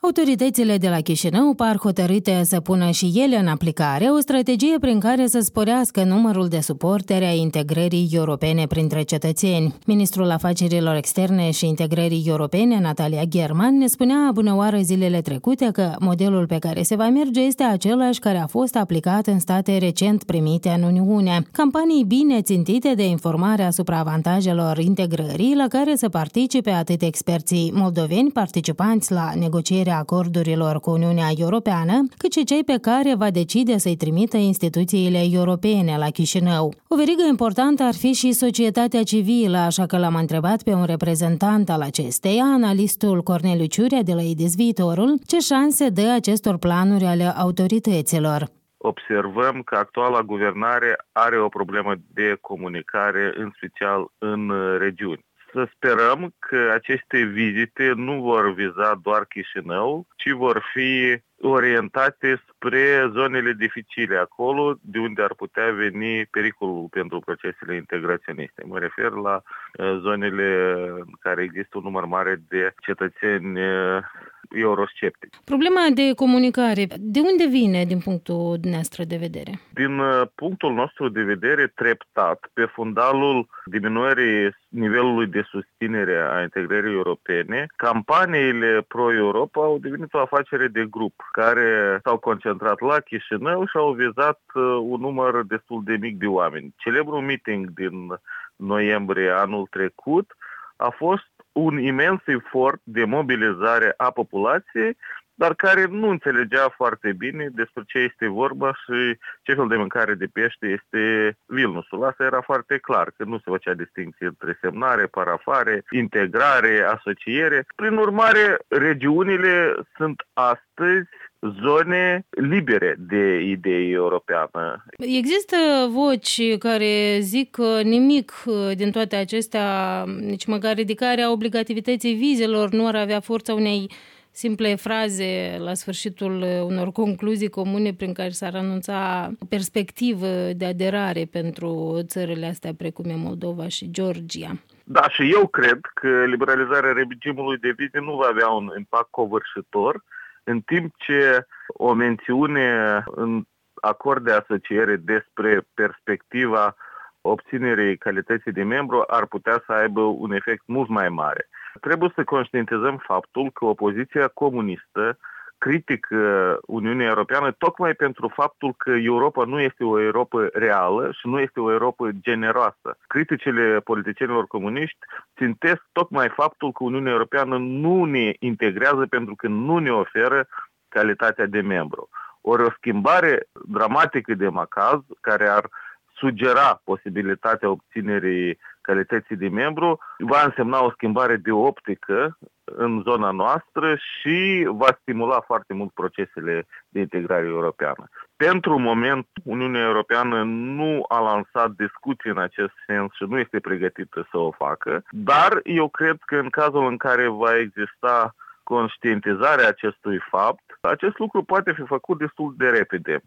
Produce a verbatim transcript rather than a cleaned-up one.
Autoritățile de la Chișinău par hotărâte să pună și ele în aplicare o strategie prin care să sporească numărul de suporteri a integrării europene printre cetățeni. Ministrul Afacerilor Externe și Integrării Europene, Natalia German, ne spunea bunăoară zilele trecute că modelul pe care se va merge este același care a fost aplicat în state recent primite în Uniune. Campanii bine țintite de informare asupra avantajelor integrării la care să participe atât experții moldoveni participanți la negocierea acordurilor cu Uniunea Europeană, cât și cei pe care va decide să-i trimită instituțiile europene la Chișinău. O verigă importantă ar fi și societatea civilă, așa că l-am întrebat pe un reprezentant al acesteia, analistul Corneliu Ciurea de la I D I S Viitorul, ce șanse dă acestor planuri ale autorităților. Observăm că actuala guvernare are o problemă de comunicare, în special în regiuni. Să sperăm că aceste vizite nu vor viza doar Chișinău, ci vor fi orientate spre zonele dificile, acolo de unde ar putea veni pericolul pentru procesele integraționiste. Mă refer la zonele în care există un număr mare de cetățeni eurosceptici. Problema de comunicare, de unde vine din punctul dumneavoastră de vedere? Din punctul nostru de vedere, treptat, pe fundalul diminuării nivelului de susținere a integrării europene, campaniile pro-Europa au devenit o afacere de grup, care s-au concentrat la Chișinău și au vizat un număr destul de mic de oameni. Celebrul meeting din noiembrie anul trecut a fost un imens efort de mobilizare a populației, dar care nu înțelegea foarte bine despre ce este vorba și ce fel de mâncare de pește este Vilnusul. Asta era foarte clar, că nu se făcea distinție între semnare, parafare, integrare, asociere. Prin urmare, regiunile sunt astăzi zone libere de idei europeană. Există voci care zic că nimic din toate acestea, nici măcar ridicarea obligativității vizelor, nu ar avea forța unei simple fraze la sfârșitul unor concluzii comune prin care s-ar anunța o perspectivă de aderare pentru țările astea precum e Moldova și Georgia. Da, și eu cred că liberalizarea regimului de vize nu va avea un impact covârșitor, în timp ce o mențiune în acord de asociere despre perspectiva obținerii calității de membru ar putea să aibă un efect mult mai mare. Trebuie să conștientizăm faptul că opoziția comunistă critică Uniunea Europeană tocmai pentru faptul că Europa nu este o Europa reală și nu este o Europa generoasă. Criticile politicienilor comuniști țintesc tocmai faptul că Uniunea Europeană nu ne integrează pentru că nu ne oferă calitatea de membru. Ori o schimbare dramatică de macaz care ar sugera posibilitatea obținerii calității de membru va însemna o schimbare de optică în zona noastră și va stimula foarte mult procesele de integrare europeană. Pentru moment, Uniunea Europeană nu a lansat discuții în acest sens și nu este pregătită să o facă, dar eu cred că în cazul în care va exista conștientizarea acestui fapt, acest lucru poate fi făcut destul de repede.